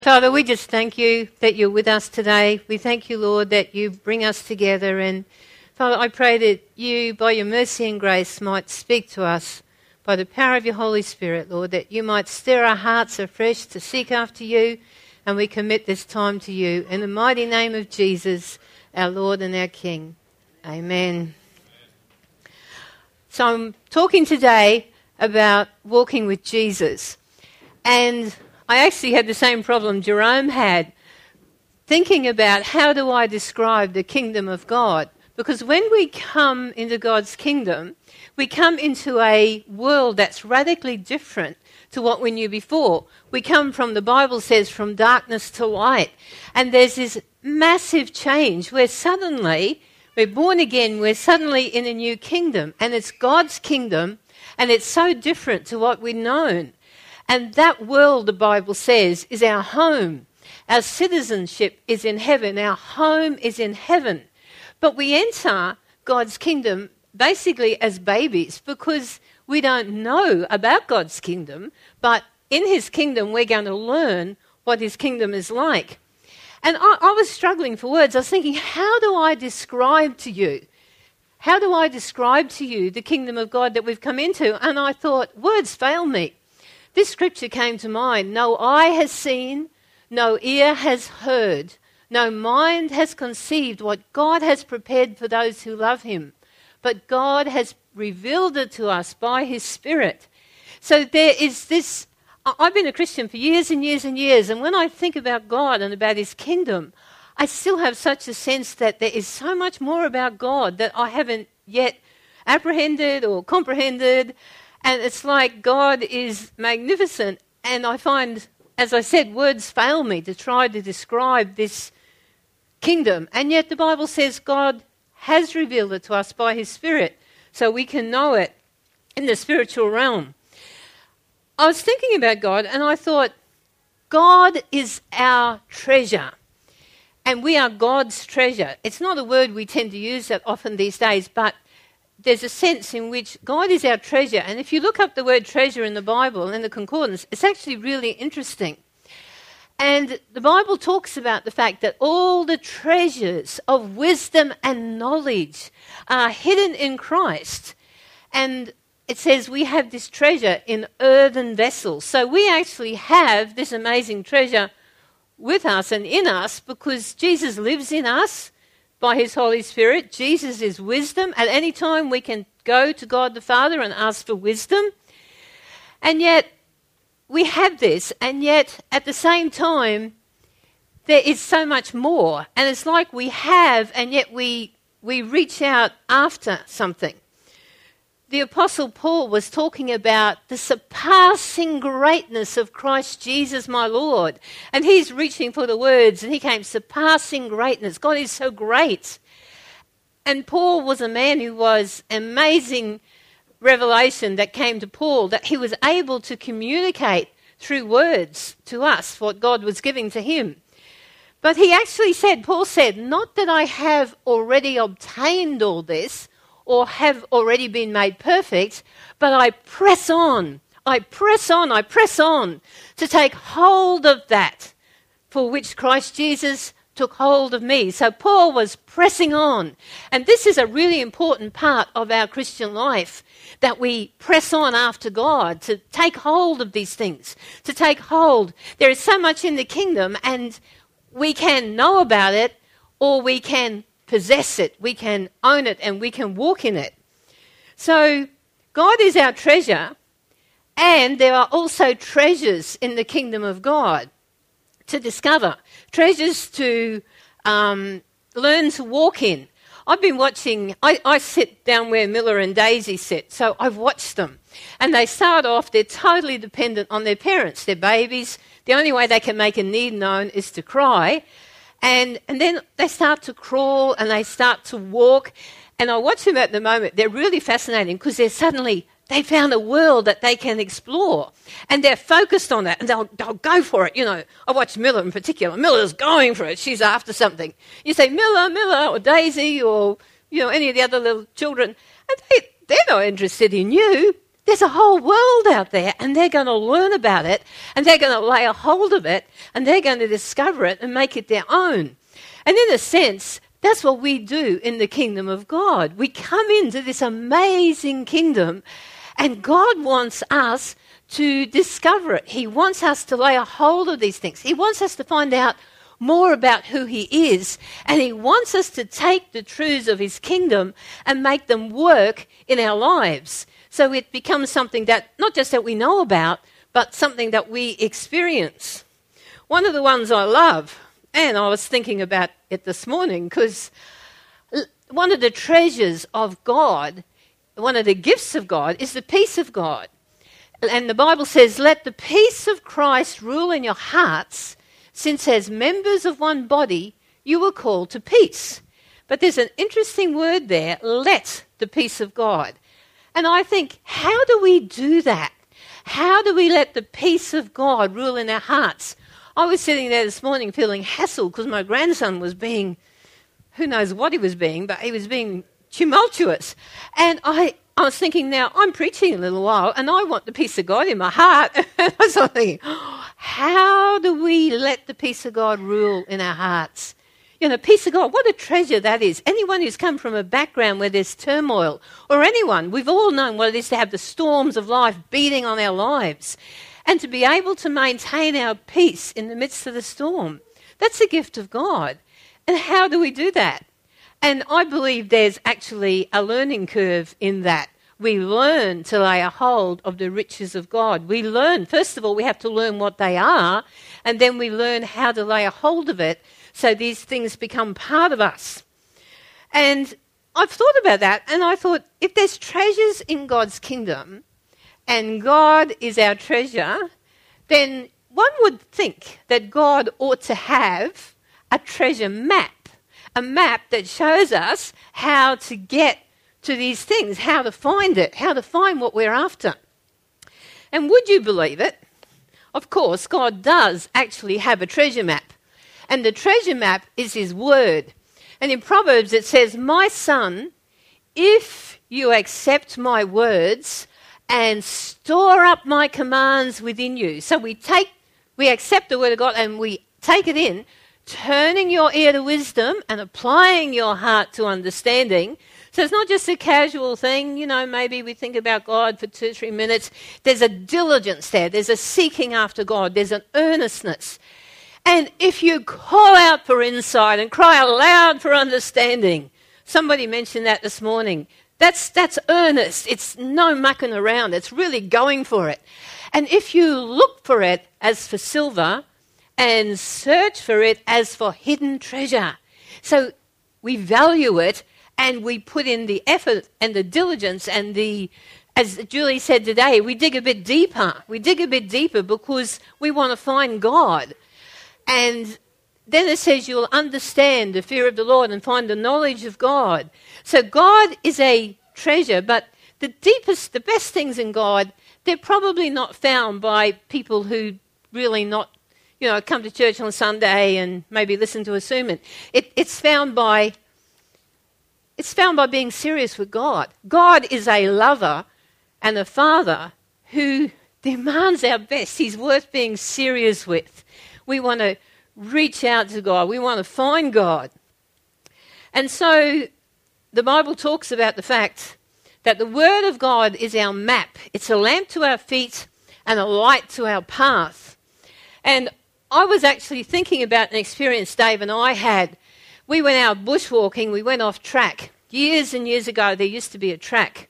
Father, we just thank you that you're with us today. We thank you, Lord, that you bring us together. And Father, I pray that you, by your mercy and grace, might speak to us by the power of your Holy Spirit, Lord, that you might stir our hearts afresh to seek after you. And we commit this time to you. In the mighty name of Jesus, our Lord and our King. Amen. So I'm talking today about walking with Jesus. And I actually had the same problem Jerome had, thinking about how do I describe the kingdom of God? Because when we come into God's kingdom, we come into a world that's radically different to what we knew before. We come from, the Bible says, from darkness to light. And there's this massive change where suddenly we're born again, we're suddenly in a new kingdom. And it's God's kingdom, and it's so different to what we've known. And that world, the Bible says, is our home. Our citizenship is in heaven. Our home is in heaven. But we enter God's kingdom basically as babies because we don't know about God's kingdom. But in his kingdom, we're going to learn what his kingdom is like. And I was struggling for words. I was thinking, how do I describe to you? How do I describe to you the kingdom of God that we've come into? And I thought, words fail me. This scripture came to mind. No eye has seen, no ear has heard, no mind has conceived what God has prepared for those who love him. But God has revealed it to us by his Spirit. So there is this, I've been a Christian for years and years and years, and when I think about God and about his kingdom, I still have such a sense that there is so much more about God that I haven't yet apprehended or comprehended. And it's like God is magnificent. And I find, as I said, words fail me to try to describe this kingdom. And yet the Bible says God has revealed it to us by his Spirit, so we can know it in the spiritual realm. I was thinking about God and I thought, God is our treasure. And we are God's treasure. It's not a word we tend to use that often these days, but there's a sense in which God is our treasure. And if you look up the word treasure in the Bible, in the concordance, it's actually really interesting. And the Bible talks about the fact that all the treasures of wisdom and knowledge are hidden in Christ. And it says we have this treasure in earthen vessels. So we actually have this amazing treasure with us and in us because Jesus lives in us. By his Holy Spirit. Jesus is wisdom. At any time we can go to God the Father and ask for wisdom. And yet we have this, and yet at the same time there is so much more. And it's like we have, and yet we reach out after something. The Apostle Paul was talking about the surpassing greatness of Christ Jesus, my Lord. And he's reaching for the words, and he came, surpassing greatness. God is so great. And Paul was a man who was amazing revelation that came to Paul, that he was able to communicate through words to us what God was giving to him. But he actually said, Paul said, not that I have already obtained all this, or have already been made perfect, but I press on to take hold of that for which Christ Jesus took hold of me. So Paul was pressing on. And this is a really important part of our Christian life, that we press on after God, to take hold of these things, to take hold. There is so much in the kingdom, and we can know about it, or we can possess it, we can own it, and we can walk in it. So God is our treasure, and there are also treasures in the kingdom of God to discover, treasures to learn to walk in. I've been watching, I sit down where Miller and Daisy sit, so I've watched them. And they start off, they're totally dependent on their parents, they're babies. The only way they can make a need known is to cry. And then they start to crawl and they start to walk. And I watch them at the moment. They're really fascinating because they found a world that they can explore. And they're focused on that and they'll go for it. You know, I watch Miller in particular. Miller's going for it. She's after something. You say, Miller, or Daisy, or, any of the other little children. And they're not interested in you. there's a whole world out there, and they're going to learn about it, and they're going to lay a hold of it, and they're going to discover it and make it their own. And in a sense, that's what we do in the kingdom of God. We come into this amazing kingdom, and God wants us to discover it. He wants us to lay a hold of these things. He wants us to find out more about who he is, and he wants us to take the truths of his kingdom and make them work in our lives. So it becomes something that, not just that we know about, but something that we experience. One of the ones I love, and I was thinking about it this morning, because one of the treasures of God, one of the gifts of God, is the peace of God. And the Bible says, let the peace of Christ rule in your hearts, since as members of one body, you were called to peace. But there's an interesting word there, let the peace of God. And I think, how do we do that? How do we let the peace of God rule in our hearts? I was sitting there this morning feeling hassled because my grandson was being, who knows what he was being, but he was being tumultuous. And I was thinking, now, I'm preaching in a little while, and I want the peace of God in my heart. And I was thinking, how do we let the peace of God rule in our hearts? You know, peace of God, what a treasure that is. Anyone who's come from a background where there's turmoil, or anyone, we've all known what it is to have the storms of life beating on our lives, and to be able to maintain our peace in the midst of the storm. That's a gift of God. And how do we do that? And I believe there's actually a learning curve in that. We learn to lay a hold of the riches of God. We learn, first of all, we have to learn what they are, and then we learn how to lay a hold of it so these things become part of us. And I've thought about that, and I thought, if there's treasures in God's kingdom, and God is our treasure, then one would think that God ought to have a treasure map. A map that shows us how to get to these things, how to find it, how to find what we're after. And would you believe it? Of course, God does actually have a treasure map. And the treasure map is his word. And in Proverbs it says, my son, if you accept my words and store up my commands within you. So we accept the word of God and we take it in, turning your ear to wisdom and applying your heart to understanding. So it's not just a casual thing, you know, maybe we think about God for 2 or 3 minutes. There's a diligence there. There's a seeking after God. There's an earnestness. And if you call out for insight and cry aloud for understanding, somebody mentioned that this morning, that's earnest. It's no mucking around. It's really going for it. And if you look for it as for silver, and search for it as for hidden treasure. So we value it and we put in the effort and the diligence and as Julie said today, we dig a bit deeper. We dig a bit deeper because we want to find God. And then it says you'll understand the fear of the Lord and find the knowledge of God. So God is a treasure, but the deepest, the best things in God, they're probably not found by people who really not, you know, come to church on Sunday and maybe listen to a sermon. It's found by being serious with God. God is a lover and a father who demands our best. He's worth being serious with. We want to reach out to God. We want to find God. And so the Bible talks about the fact that the Word of God is our map. It's a lamp to our feet and a light to our path. And I was actually thinking about an experience Dave and I had. We went out bushwalking, we went off track. Years and years ago there used to be a track,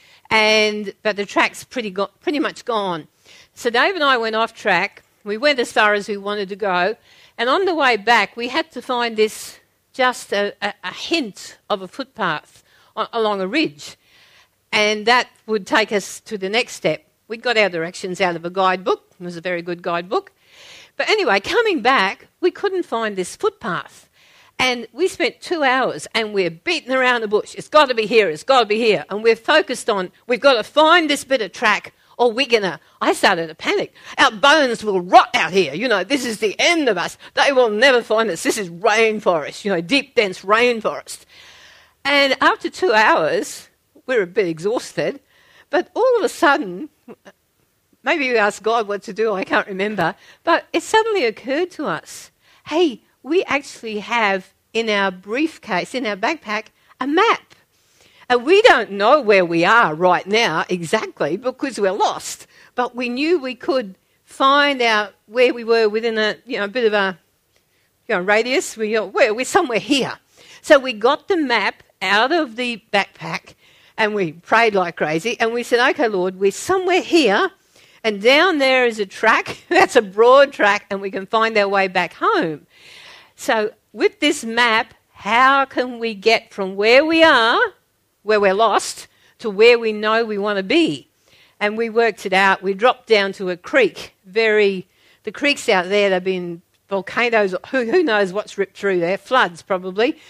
but the track's pretty much gone. So Dave and I went off track, we went as far as we wanted to go, and on the way back we had to find this, just a hint of a footpath along a ridge, and that would take us to the next step. We got our directions out of a guidebook, it was a very good guidebook. But anyway, coming back, we couldn't find this footpath. And we spent 2 hours and we're beating around the bush. It's got to be here, it's got to be here. And we're focused on, we've got to find this bit of track or I started to panic. Our bones will rot out here. You know, this is the end of us. They will never find us. This is rainforest, you know, deep, dense rainforest. And after 2 hours, we're a bit exhausted. But all of a sudden, maybe we asked God what to do, I can't remember, but it suddenly occurred to us, hey, we actually have in our briefcase, in our backpack, a map. And we don't know where we are right now exactly because we're lost. But we knew we could find out where we were within a bit of a radius. We're somewhere here. So we got the map out of the backpack and we prayed like crazy. And we said, okay, Lord, we're somewhere here. And down there is a track. That's a broad track. And we can find our way back home. So with this map, how can we get from where we are, where we're lost, to where we know we want to be? And we worked it out. We dropped down to a creek. The creeks out there, they've been volcanoes. Who knows what's ripped through there? Floods, probably.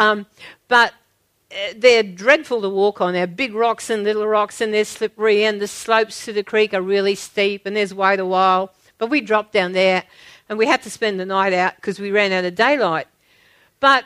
But they're dreadful to walk on. They're big rocks and little rocks, and they're slippery, and the slopes to the creek are really steep, and there's wait a while. But we dropped down there, and we had to spend the night out because we ran out of daylight. But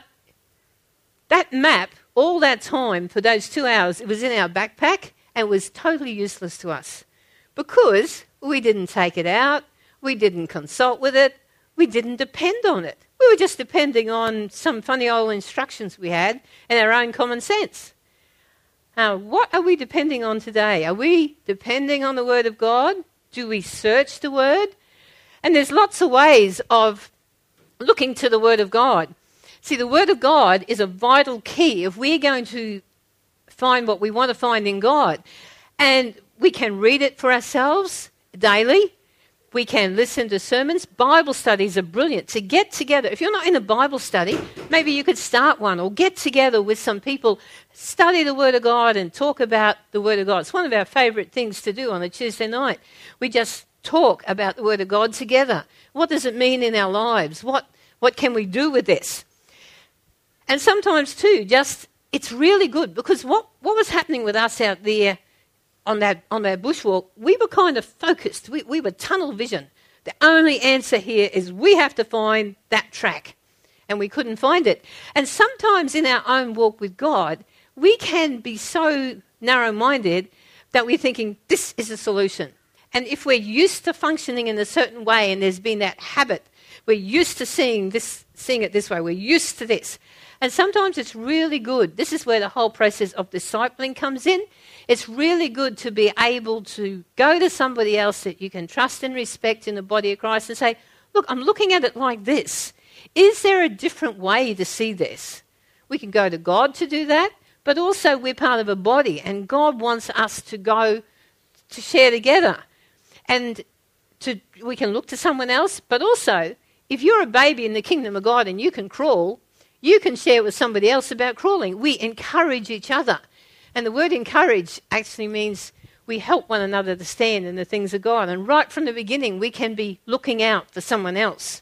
that map, all that time, for those 2 hours, it was in our backpack and was totally useless to us because we didn't take it out, we didn't consult with it, we didn't depend on it. We were just depending on some funny old instructions we had and our own common sense. Now, what are we depending on today? Are we depending on the Word of God? Do we search the Word? And there's lots of ways of looking to the Word of God. See, the Word of God is a vital key if we're going to find what we want to find in God. And we can read it for ourselves daily. We can listen to sermons. Bible studies are brilliant. To get together, if you're not in a Bible study, maybe you could start one or get together with some people, study the Word of God and talk about the Word of God. It's one of our favourite things to do on a Tuesday night. We just talk about the Word of God together. What does it mean in our lives? What can we do with this? And sometimes too, it's really good because what was happening with us out there on that bushwalk, we were kind of focused. We were tunnel vision. The only answer here is we have to find that track. And we couldn't find it. And sometimes in our own walk with God, we can be so narrow-minded that we're thinking, this is a solution. And if we're used to functioning in a certain way and there's been that habit, we're used to seeing it this way, we're used to this. And sometimes it's really good. This is where the whole process of discipling comes in. It's really good to be able to go to somebody else that you can trust and respect in the body of Christ and say, look, I'm looking at it like this. Is there a different way to see this? We can go to God to do that, but also we're part of a body and God wants us to go to share together. And we can look to someone else, but also if you're a baby in the kingdom of God and you can crawl, you can share with somebody else about crawling. We encourage each other. And the word encourage actually means we help one another to stand in the things of God. And right from the beginning, we can be looking out for someone else.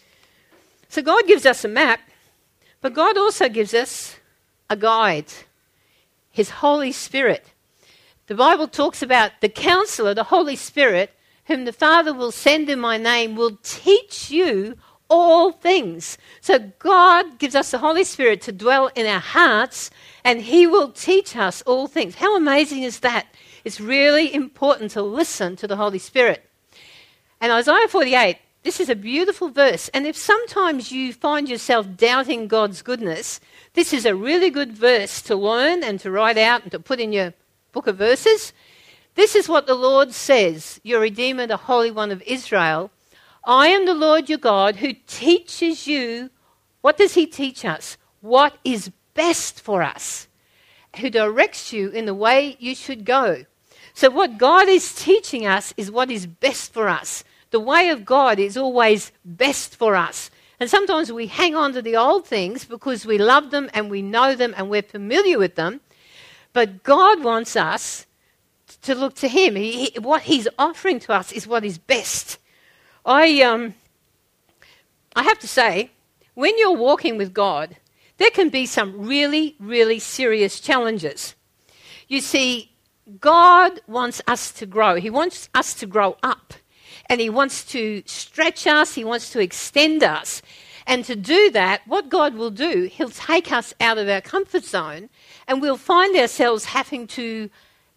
So God gives us a map, but God also gives us a guide, His Holy Spirit. The Bible talks about the Counselor, the Holy Spirit, whom the Father will send in my name, will teach you all things. So God gives us the Holy Spirit to dwell in our hearts and He will teach us all things. How amazing is that? It's really important to listen to the Holy Spirit. And Isaiah 48, this is a beautiful verse. And if sometimes you find yourself doubting God's goodness, this is a really good verse to learn and to write out and to put in your book of verses. This is what the Lord says, your Redeemer, the Holy One of Israel. I am the Lord your God who teaches you. What does He teach us? What is best for us. Who directs you in the way you should go. So what God is teaching us is what is best for us. The way of God is always best for us. And sometimes we hang on to the old things because we love them and we know them and we're familiar with them. But God wants us to look to Him. What He's offering to us is what is best. I have to say, when you're walking with God, there can be some really, really serious challenges. You see, God wants us to grow. He wants us to grow up. And He wants to stretch us. He wants to extend us. And to do that, what God will do, He'll take us out of our comfort zone and we'll find ourselves having to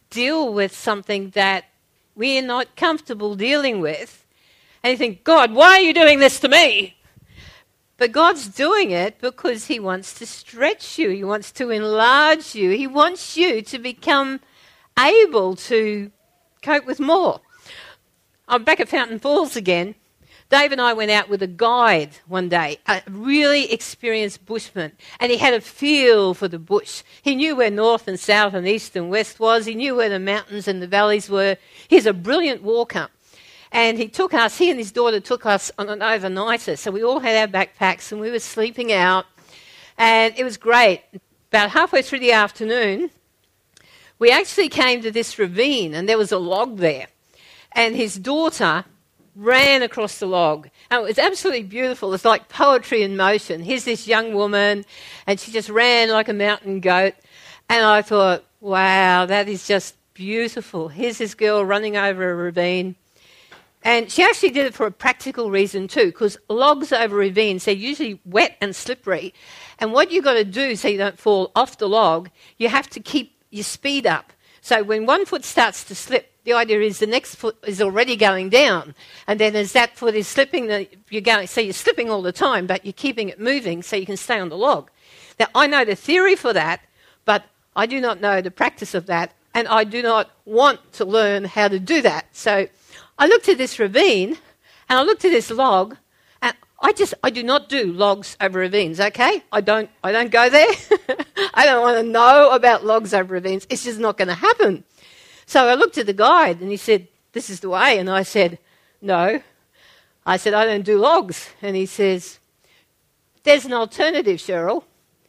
deal with something that we're not comfortable dealing with. And you think, God, why are you doing this to me? But God's doing it because he wants to stretch you. He wants to enlarge you. He wants you to become able to cope with more. I'm back at Fountain Falls again. Dave and I went out with a guide one day, a really experienced bushman, and he had a feel for the bush. He knew where north and south and east and west was. He knew where the mountains and the valleys were. He's a brilliant walker. And he and his daughter took us on an overnighter. So we all had our backpacks and we were sleeping out. And it was great. About halfway through the afternoon, we actually came to this ravine and there was a log there. And his daughter ran across the log. And it was absolutely beautiful. It's like poetry in motion. Here's this young woman and she just ran like a mountain goat. And I thought, wow, that is just beautiful. Here's this girl running over a ravine. And she actually did it for a practical reason too, because logs over ravines, they're usually wet and slippery. And what you've got to do so you don't fall off the log, you have to keep your speed up. So when one foot starts to slip, the idea is the next foot is already going down. And then as that foot is slipping, so you're slipping all the time, but you're keeping it moving so you can stay on the log. Now, I know the theory for that, but I do not know the practice of that, and I do not want to learn how to do that. So I looked at this ravine, and I looked at this log, and I do not do logs over ravines, okay? I don't go there. I don't want to know about logs over ravines. It's just not going to happen. So I looked at the guide, and he said, this is the way. And I said, no. I said, I don't do logs. And he says, there's an alternative, Cheryl.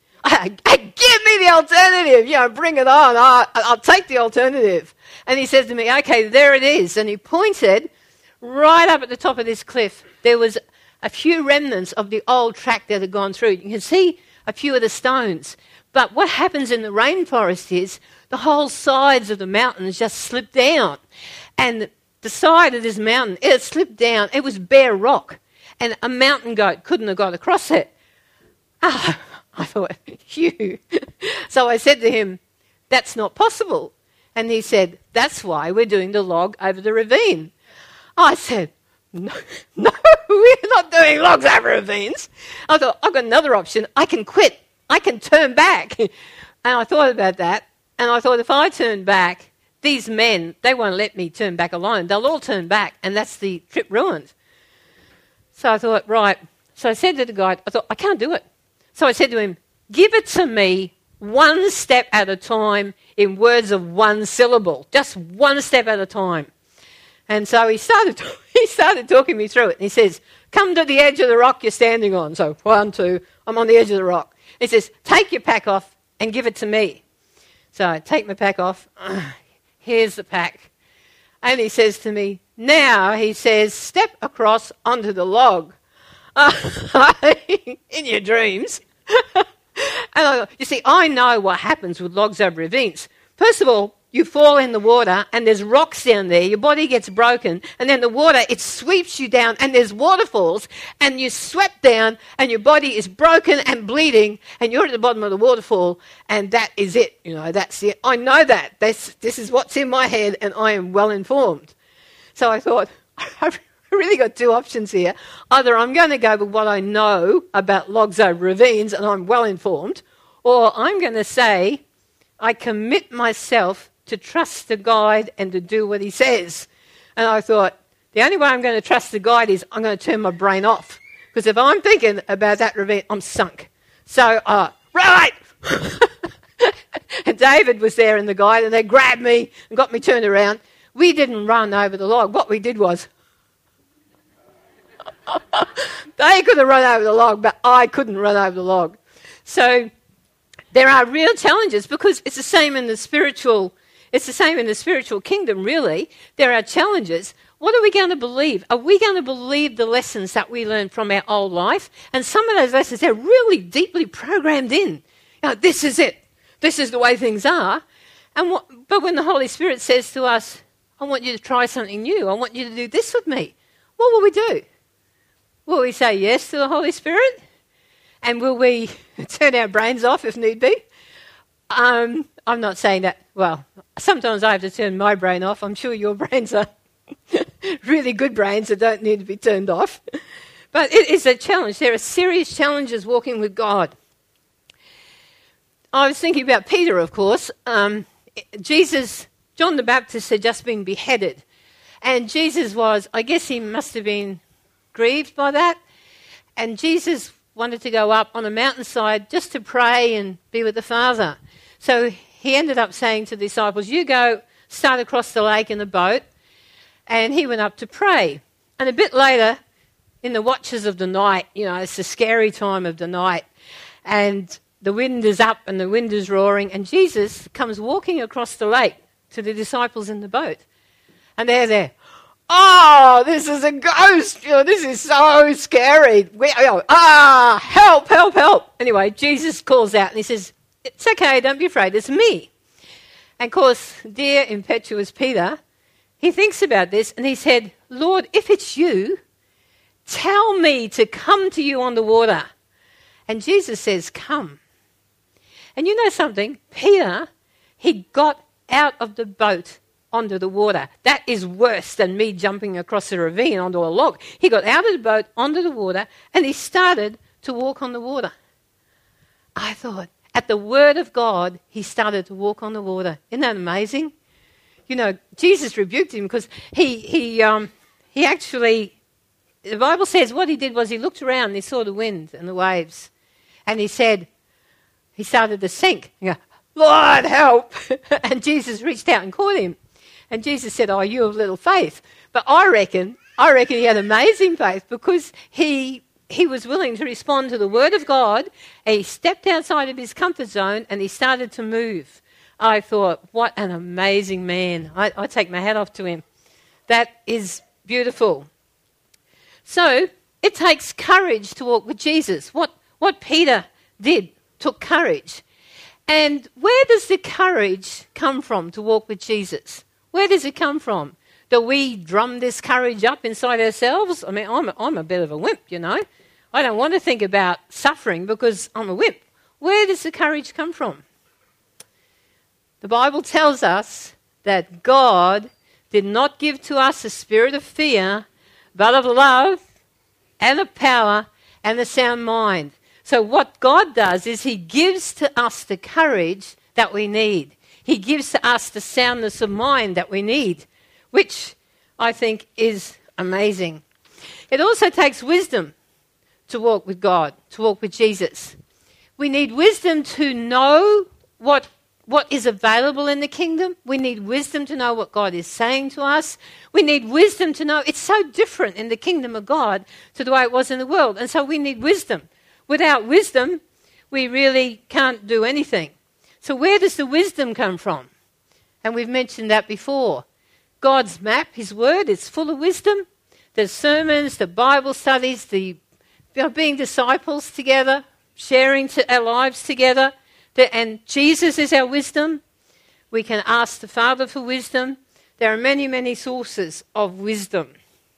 Give me the alternative. Bring it on. I'll take the alternative. And he said to me, okay, there it is. And he pointed right up at the top of this cliff. There was a few remnants of the old track that had gone through. You can see a few of the stones. But what happens in the rainforest is the whole sides of the mountains just slip down. And the side of this mountain, it slipped down. It was bare rock. And a mountain goat couldn't have got across it. I thought, phew. So I said to him, that's not possible. And he said, that's why we're doing the log over the ravine. I said, no, we're not doing logs over ravines. I thought, I've got another option. I can quit. I can turn back. And I thought about that. And I thought, if I turn back, these men, they won't let me turn back alone. They'll all turn back, and that's the trip ruined. So I thought, right. So I said to the guide, I can't do it. So I said to him, give it to me one step at a time in words of one syllable, just one step at a time. And so he started talking me through it. And he says, come to the edge of the rock you're standing on. So 1, 2, I'm on the edge of the rock. He says, take your pack off and give it to me. So I take my pack off. Here's the pack. And he says to me, now, he says, step across onto the log. In your dreams. And you see, I know what happens with logs over ravines. First of all, you fall in the water and there's rocks down there. Your body gets broken and then the water, it sweeps you down and there's waterfalls and you swept down and your body is broken and bleeding and you're at the bottom of the waterfall and that is it. That's it. I know that. This is what's in my head and I am well informed. So I thought, I've really got two options here. Either I'm going to go with what I know about logs over ravines and I'm well informed, or I'm going to say I commit myself to trust the guide and to do what he says. And I thought, the only way I'm going to trust the guide is I'm going to turn my brain off. Because if I'm thinking about that ravine, I'm sunk. So, right! And David was there in the guide and they grabbed me and got me turned around. We didn't run over the log. What we did was, they could have run over the log, but I couldn't run over the log. So there are real challenges because it's the same in the spiritual kingdom, really. There are challenges. What are we going to believe? Are we going to believe the lessons that we learned from our old life? And some of those lessons, they're really deeply programmed in. This is it. This is the way things are. But when the Holy Spirit says to us, I want you to try something new. I want you to do this with me. What will we do? Will we say yes to the Holy Spirit? And will we turn our brains off if need be? I'm not saying that. Well, sometimes I have to turn my brain off. I'm sure your brains are really good brains that don't need to be turned off. But it is a challenge. There are serious challenges walking with God. I was thinking about Peter, of course. John the Baptist had just been beheaded. And Jesus I guess he must have been grieved by that. And Jesus wanted to go up on a mountainside just to pray and be with the Father. So he ended up saying to the disciples, you go start across the lake in the boat. And he went up to pray. And a bit later, in the watches of the night, it's a scary time of the night, and the wind is up and the wind is roaring, and Jesus comes walking across the lake to the disciples in the boat. And they're there. Oh, this is a ghost. This is so scary. Help, help, help. Anyway, Jesus calls out and he says, it's okay, don't be afraid, it's me. And of course, dear impetuous Peter, he thinks about this and he said, Lord, if it's you, tell me to come to you on the water. And Jesus says, come. And you know something? Peter, he got out of the boat onto the water. That is worse than me jumping across a ravine onto a log. He got out of the boat onto the water and he started to walk on the water. I thought, at the word of God, he started to walk on the water. Isn't that amazing? Jesus rebuked him because he actually... The Bible says what he did was he looked around and he saw the wind and the waves. And he said, he started to sink. He goes, Lord, help. And Jesus reached out and caught him. And Jesus said, oh, you have little faith. But I reckon he had amazing faith because he was willing to respond to the word of God. He stepped outside of his comfort zone and he started to move. I thought, what an amazing man. I take my hat off to him. That is beautiful. So it takes courage to walk with Jesus. What Peter did took courage. And where does the courage come from to walk with Jesus? Where does it come from? Do we drum this courage up inside ourselves? I mean, I'm a bit of a wimp, I don't want to think about suffering because I'm a wimp. Where does the courage come from? The Bible tells us that God did not give to us a spirit of fear, but of love and of power and a sound mind. So what God does is he gives to us the courage that we need. He gives to us the soundness of mind that we need, which I think is amazing. It also takes wisdom to walk with God, to walk with Jesus. We need wisdom to know what is available in the kingdom. We need wisdom to know what God is saying to us. We need wisdom to know it's so different in the kingdom of God to the way it was in the world. And so we need wisdom. Without wisdom, we really can't do anything. So where does the wisdom come from? And we've mentioned that before. God's map, his word, is full of wisdom. The sermons, the Bible studies, being disciples together, sharing our lives together. And Jesus is our wisdom. We can ask the Father for wisdom. There are many, many sources of wisdom.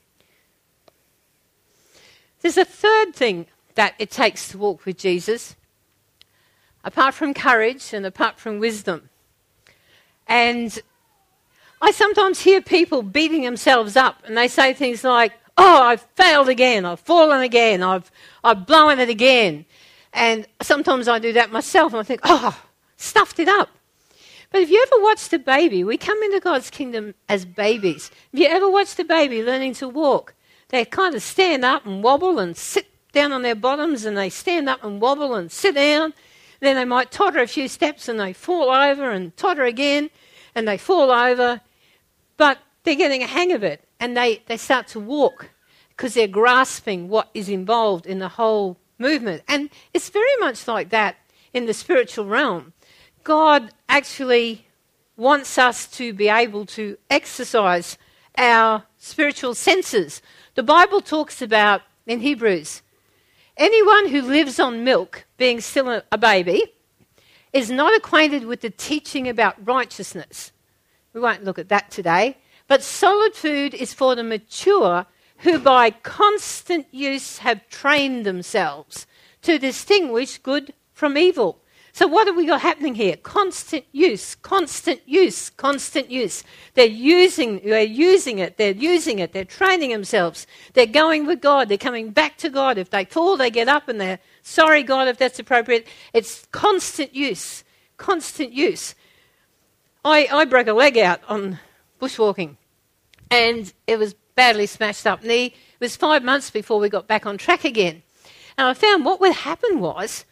There's a third thing that it takes to walk with Jesus, apart from courage and apart from wisdom. And I sometimes hear people beating themselves up and they say things like, oh, I've failed again, I've fallen again, I've blown it again. And sometimes I do that myself and I think, oh, stuffed it up. But if you ever watched a baby, we come into God's kingdom as babies. If you ever watched a baby learning to walk, they kind of stand up and wobble and sit down on their bottoms, and they stand up and wobble and sit down. Then they might totter a few steps and they fall over and totter again and they fall over. But they're getting a hang of it and they start to walk because they're grasping what is involved in the whole movement. And it's very much like that in the spiritual realm. God actually wants us to be able to exercise our spiritual senses. The Bible talks about, in Hebrews, anyone who lives on milk, being still a baby, is not acquainted with the teaching about righteousness. We won't look at that today. But solid food is for the mature, who by constant use have trained themselves to distinguish good from evil. So what have we got happening here? Constant use, constant use, constant use. They're using it, they're training themselves. They're going with God, they're coming back to God. If they fall, they get up and they're sorry, God, if that's appropriate. It's constant use, constant use. I broke a leg out on bushwalking and it was badly smashed up knee. It was 5 months before we got back on track again. And I found what would happen was,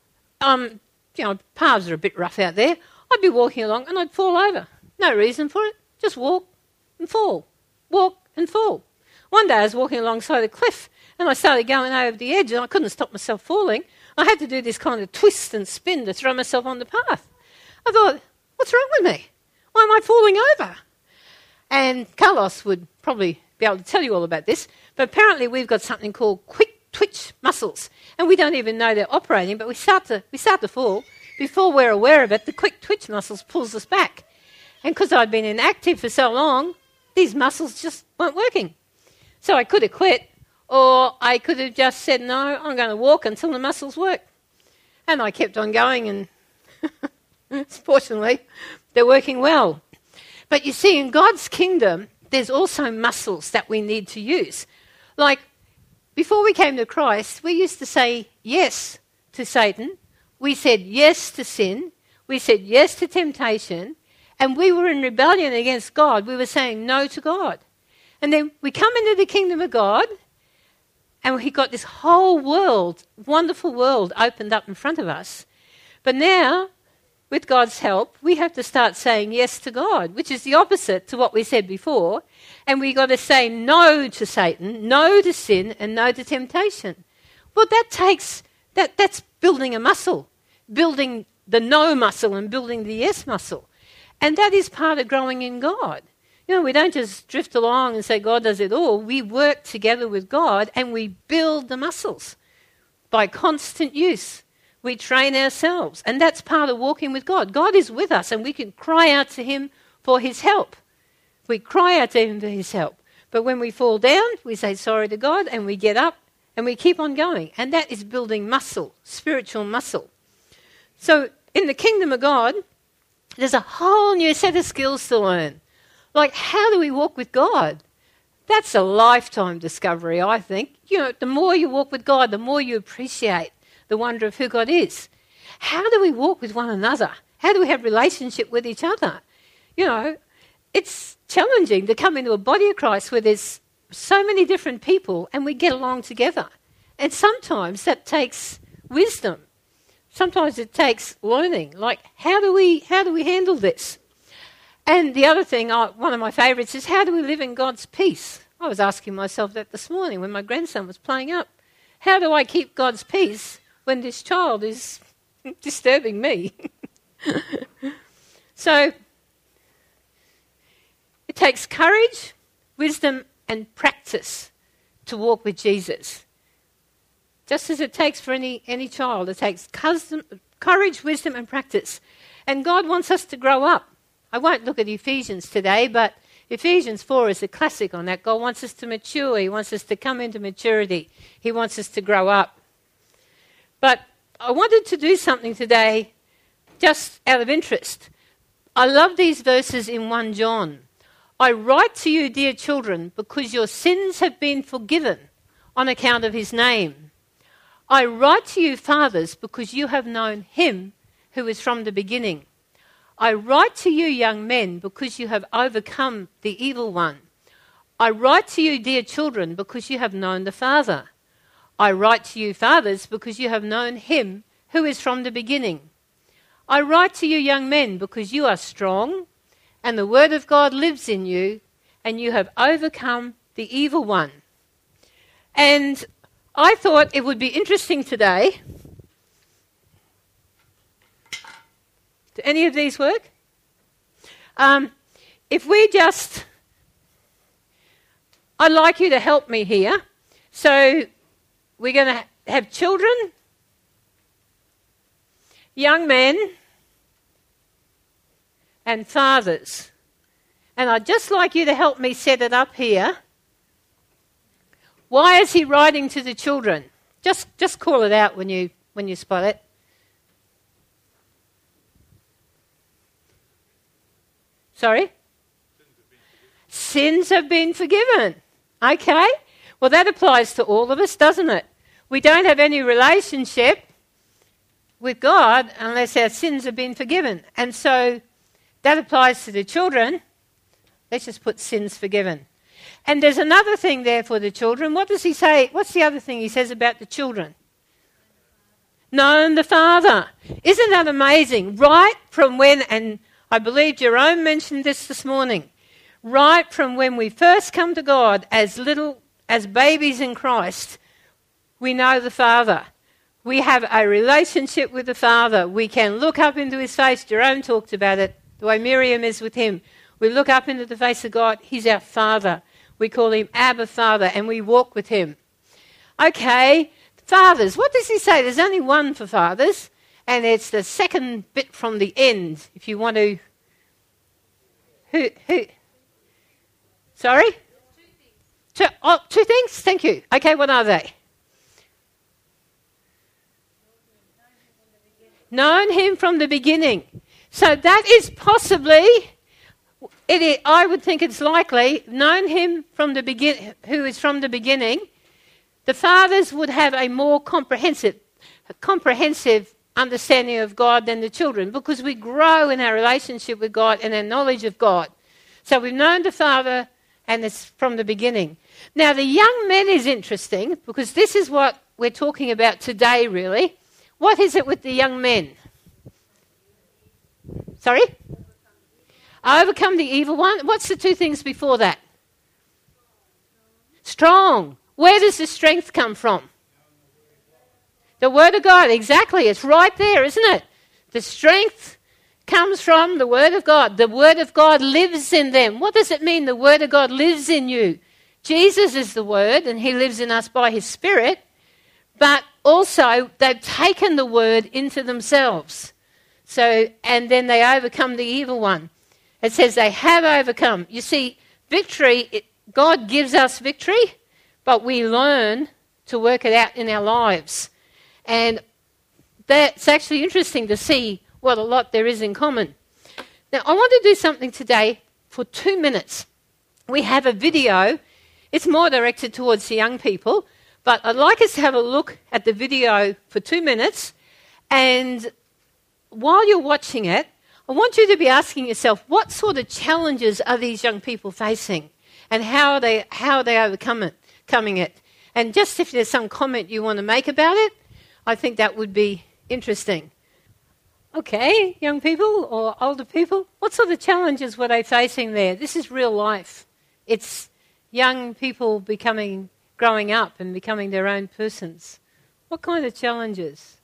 paths are a bit rough out there. I'd be walking along and I'd fall over. No reason for it. Just walk and fall. Walk and fall. One day I was walking alongside a cliff and I started going over the edge and I couldn't stop myself falling. I had to do this kind of twist and spin to throw myself on the path. I thought, what's wrong with me? Why am I falling over? And Carlos would probably be able to tell you all about this, but apparently we've got something called quick twitch muscles, and we don't even know they're operating, but we start to fall. Before we're aware of it, the quick twitch muscles pulls us back. And because I'd been inactive for so long, these muscles just weren't working. So I could have quit, or I could have just said, no, I'm going to walk until the muscles work. And I kept on going, and fortunately, they're working well. But you see, in God's kingdom, there's also muscles that we need to use. Like, before we came to Christ, we used to say yes to Satan. We said yes to sin. We said yes to temptation. And we were in rebellion against God. We were saying no to God. And then we come into the kingdom of God, and we got this whole world, wonderful world, opened up in front of us. But now, with God's help, we have to start saying yes to God, which is the opposite to what we said before. And we got to say no to Satan, no to sin, and no to temptation. Well, that's building a muscle, building the no muscle and building the yes muscle. And that is part of growing in God. We don't just drift along and say God does it all. We work together with God and we build the muscles by constant use. We train ourselves, and that's part of walking with God. God is with us, and we can cry out to him for his help. We cry out to him for his help. But when we fall down, we say sorry to God, and we get up, and we keep on going. And that is building muscle, spiritual muscle. So in the kingdom of God, there's a whole new set of skills to learn. Like, how do we walk with God? That's a lifetime discovery, I think. The more you walk with God, the more you appreciate the wonder of who God is. How do we walk with one another? How do we have relationship with each other? It's challenging to come into a body of Christ where there's so many different people and we get along together. And sometimes that takes wisdom. Sometimes it takes learning. Like, how do we handle this? And the other thing, one of my favourites, is how do we live in God's peace? I was asking myself that this morning when my grandson was playing up. How do I keep God's peace when this child is disturbing me? So it takes courage, wisdom, and practice to walk with Jesus. Just as it takes for any child, it takes courage, wisdom, and practice. And God wants us to grow up. I won't look at Ephesians today, but Ephesians 4 is a classic on that. God wants us to mature. He wants us to come into maturity. He wants us to grow up. But I wanted to do something today just out of interest. I love these verses in 1 John. I write to you, dear children, because your sins have been forgiven on account of his name. I write to you, fathers, because you have known him who is from the beginning. I write to you, young men, because you have overcome the evil one. I write to you, dear children, because you have known the Father. I write to you, fathers, because you have known him who is from the beginning. I write to you, young men, because you are strong, and the word of God lives in you, and you have overcome the evil one. And I thought it would be interesting today. Do any of these work? If we just... I'd like you to help me here. So we're going to have children, young men, and fathers. And I'd just like you to help me set it up here. Why is he writing to the children? Just call it out when you spot it. Sorry? Sins have been forgiven. Okay. Well, that applies to all of us, doesn't it? We don't have any relationship with God unless our sins have been forgiven. And so that applies to the children. Let's just put sins forgiven. And there's another thing there for the children. What does he say? What's the other thing he says about the children? Known the Father. Isn't that amazing? Right from when, and I believe Jerome mentioned this morning, right from when we first come to God as babies in Christ, we know the Father. We have a relationship with the Father. We can look up into his face. Jerome talked about it, the way Miriam is with him. We look up into the face of God. He's our Father. We call him Abba Father, and we walk with him. Okay, fathers. What does he say? There's only one for fathers, and it's the second bit from the end, if you want to... Who? Sorry? Two things? Thank you. Okay, what are they? Known him from the beginning. So that is possibly, I would think it's likely, known him from the who is from the beginning. The fathers would have a more comprehensive understanding of God than the children, because we grow in our relationship with God and our knowledge of God. So we've known the Father, and it's from the beginning. Now, the young men is interesting, because this is what we're talking about today, really. What is it with the young men? Sorry? Overcome the evil one. What's the two things before that? Strong. Where does the strength come from? The Word of God. Exactly. It's right there, isn't it? The strength comes from the Word of God. The Word of God lives in them. What does it mean the Word of God lives in you? Jesus is the Word, and he lives in us by his Spirit. But also, they've taken the Word into themselves. So, and then they overcome the evil one. It says they have overcome. You see, victory, God gives us victory, but we learn to work it out in our lives. And that's actually interesting to see what a lot there is in common. Now, I want to do something today for 2 minutes. We have a video. It's more directed towards the young people, but I'd like us to have a look at the video for 2 minutes. And while you're watching it, I want you to be asking yourself, what sort of challenges are these young people facing? And how are they overcoming it? And just if there's some comment you want to make about it, I think that would be interesting. Okay, young people or older people, what sort of challenges were they facing there? This is real life. It's young people growing up and becoming their own persons. What kind of challenges?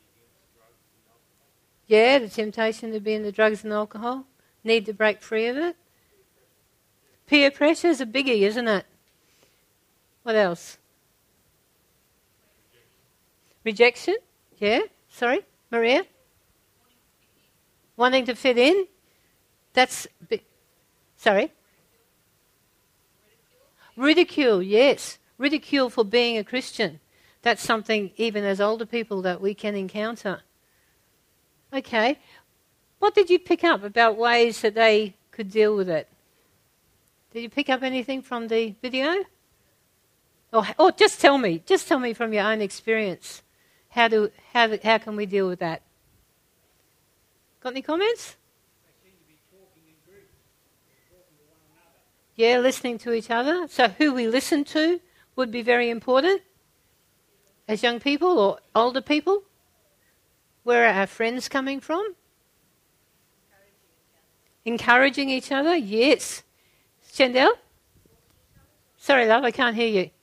Yeah, the temptation to be in the drugs and alcohol. Need to break free of it. Peer pressure is a biggie, isn't it? What else? Rejection? Yeah, sorry, Maria? Wanting to fit in? That's... Sorry? Ridicule, yes. Ridicule for being a Christian. That's something even as older people that we can encounter. Okay. What did you pick up about ways that they could deal with it? Did you pick up anything from the video? Or just tell me from your own experience. How can we deal with that? Got any comments? They seem to be talking in groups. They're talking to one another. Yeah, listening to each other. So who we listen to would be very important as young people or older people. Where are our friends coming from? Encouraging each other, yes. Chandel? Sorry, love, I can't hear you.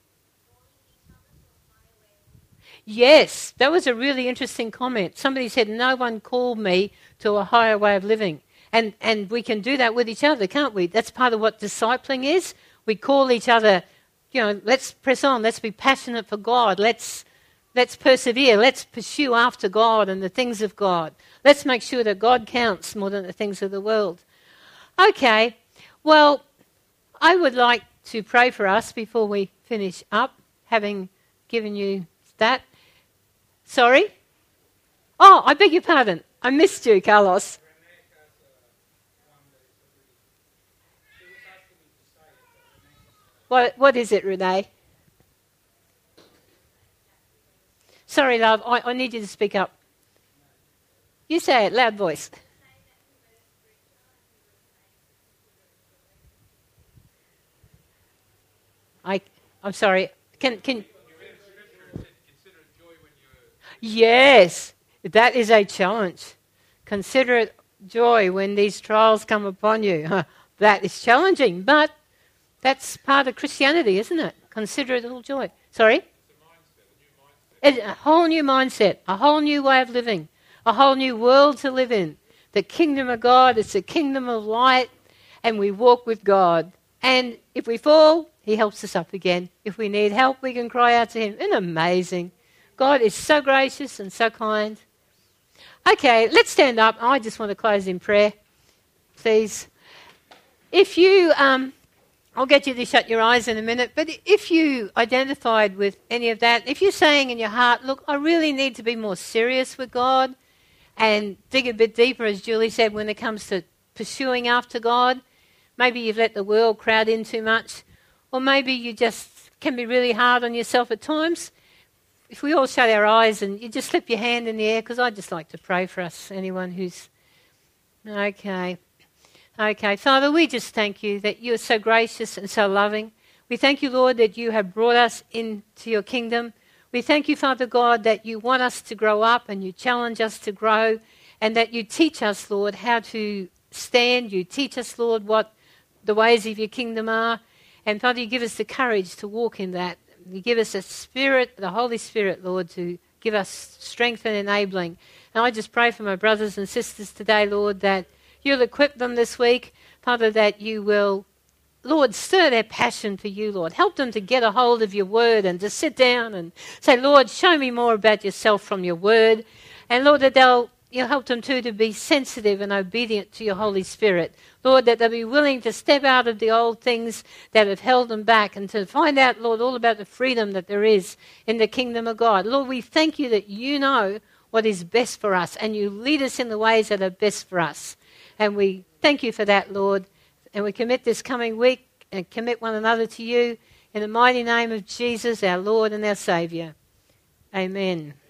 Yes, that was a really interesting comment. Somebody said, no one called me to a higher way of living. And we can do that with each other, can't we? That's part of what discipling is. We call each other, let's press on, let's be passionate for God, let's persevere, let's pursue after God and the things of God. Let's make sure that God counts more than the things of the world. Okay, well, I would like to pray for us before we finish up, having given you that. Sorry? Oh, I beg your pardon. I missed you, Carlos. What is it, Renee? Sorry, love, I need you to speak up. You say it, loud voice. I'm sorry. Can Yes, that is a challenge. Consider it joy when these trials come upon you. That is challenging, but that's part of Christianity, isn't it? Consider it all joy. Sorry? It's a whole new mindset, a whole new way of living, a whole new world to live in. The kingdom of God is the kingdom of light, and we walk with God. And if we fall, he helps us up again. If we need help, we can cry out to him. Isn't it amazing? God is so gracious and so kind. Okay, let's stand up. I just want to close in prayer, please. If you, I'll get you to shut your eyes in a minute, but if you identified with any of that, if you're saying in your heart, look, I really need to be more serious with God and dig a bit deeper, as Julie said, when it comes to pursuing after God, maybe you've let the world crowd in too much, or maybe you just can be really hard on yourself at times. If we all shut our eyes and you just slip your hand in the air, because I'd just like to pray for us, anyone who's... Okay, Father, we just thank you that you are so gracious and so loving. We thank you, Lord, that you have brought us into your kingdom. We thank you, Father God, that you want us to grow up and you challenge us to grow, and that you teach us, Lord, how to stand. You teach us, Lord, what the ways of your kingdom are. And Father, you give us the courage to walk in that. You give us a spirit, the Holy Spirit, Lord, to give us strength and enabling. And I just pray for my brothers and sisters today, Lord, that you'll equip them this week. Father, that you will, Lord, stir their passion for you, Lord. Help them to get a hold of your word and to sit down and say, Lord, show me more about yourself from your word. And Lord, that you'll help them too to be sensitive and obedient to your Holy Spirit. Lord, that they'll be willing to step out of the old things that have held them back and to find out, Lord, all about the freedom that there is in the kingdom of God. Lord, we thank you that you know what is best for us and you lead us in the ways that are best for us. And we thank you for that, Lord. And we commit this coming week and commit one another to you in the mighty name of Jesus, our Lord and our Saviour. Amen.